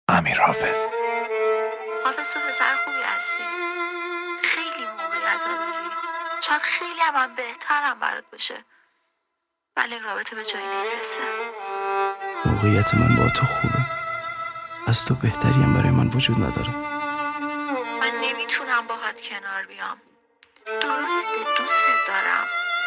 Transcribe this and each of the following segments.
امیر حافظ. حافظ تو پسر خوبی هستی، خیلی موقعیت ها داری، شاید خیلی هم بهترم برات بشه، ولی این رابطه به جایی نمیرسه. موقعیت من با تو خوبه، از تو بهتری هم برای من وجود نداره. من نمیتونم باهات کنار بیام، درسته دوستت دارم،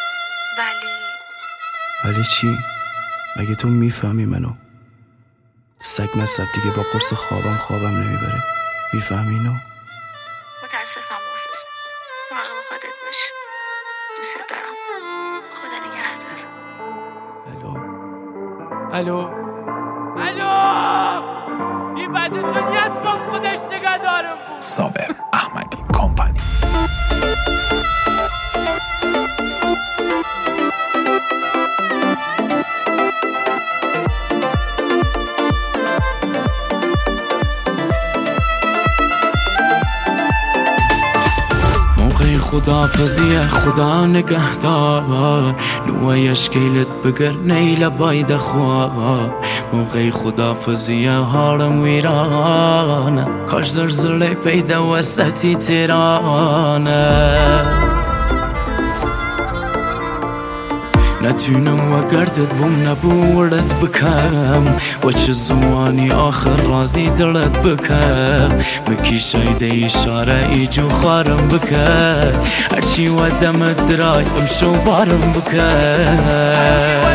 ولی چی؟ مگه تو میفهمی منو؟ سگ مصب دیگه با قرص خوابم نمیبره، میفهمی اینو؟ متاسفم حافظ، مراقب خودت باش، دوستت دارم، خدا نگهدار. الو این بدتون یتفا خودش نگه دارم بود. صابر احمدی کمپانی. خدافزیه خدا نگهدار، نویش گیلت بگر نیل باید خوار. موقعی خدافزیه حالم ویرانه، کاش زلزله پیدا وسطی تهرانه. نتونم وگردت بوم نبورت بکم، و چه زمانی آخر رازی دلت بکم. مکی شایده اشاره ایجو خارم بکم، هرچی و دمت درای امشو بارم بکم.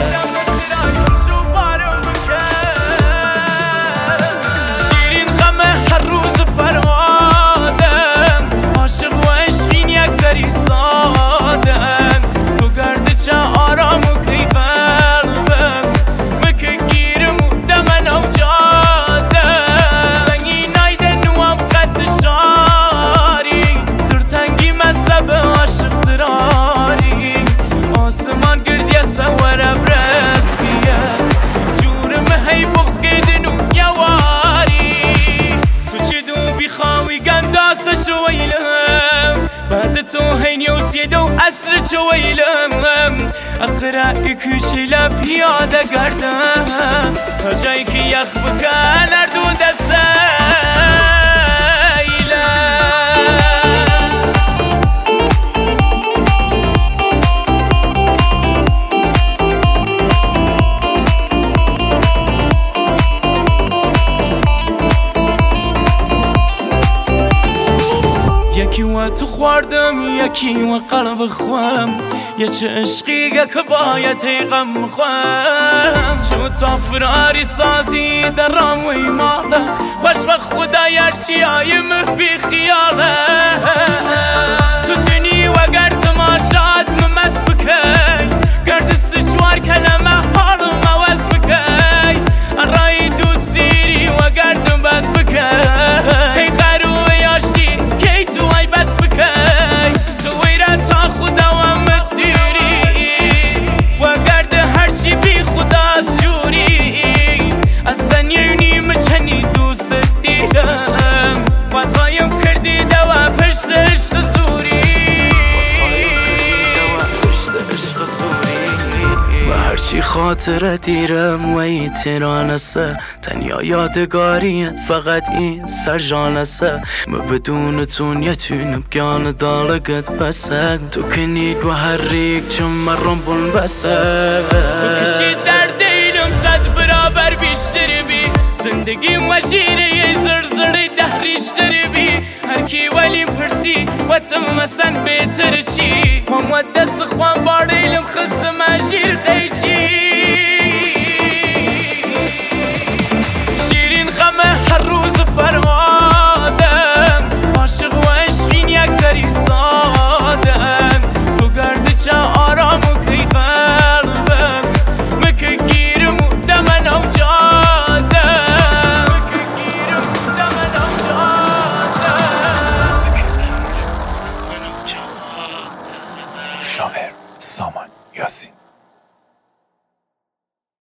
شیرین غمه هر روز فرمادم، عاشق و عشقین یک سری سادم. تو گرد چه آرام و کی قلبم، مکه گیرم و دمن او جادم. سنگی نایده نوام قد شاری، در تنگی مذهب عاشق دراری. آسمان گردیه سوره برسیه، جورم هی بغز گیدن و یواری. تو چی دو بیخواوی گنداسه شویلم، بعد تو هین یوسیده و عصر چویلم. اقرأی کشی لپیاده گردم، تا جایی که یخ بکن اردو یکی و تو خوردم یکی و قلب خوام، یه چه عشقی که باید هی غم خوام. چه تا فراری سازی در راموی ماله، خوش و خدای هرچی آیم بی خیاله. تو تنی و گر تماشاد ممس بکی، گرد سچوار کلمه حالم عوض بکی. رای دوست سیری و گردم بس بکی، هی قروه یاشتی کی تو ای بس بکی. تو ویره تا خدا و مدیری، و گرد هرچی بی خدا از جوری. از زنیونی مچنی دوست دیدم، و قایم کردی دوا پشت عشق زوری. و هرچی خاطره دیرم و ای تیرانسه، تنیا یادگاریت فقط این سرجانسه. ما بدون تون یتونم گان دالگت بسه، تو کنید و هر ریک چون مرم بون بسه. تو کشی در دیلم صد برابر بیشتر بی، زندگیم و شیره زرزره دهریشتر بی. هرکی ولی پرسی و تم مسن بهتر چی، و دست خوان باریلم خسم شیر خیلی.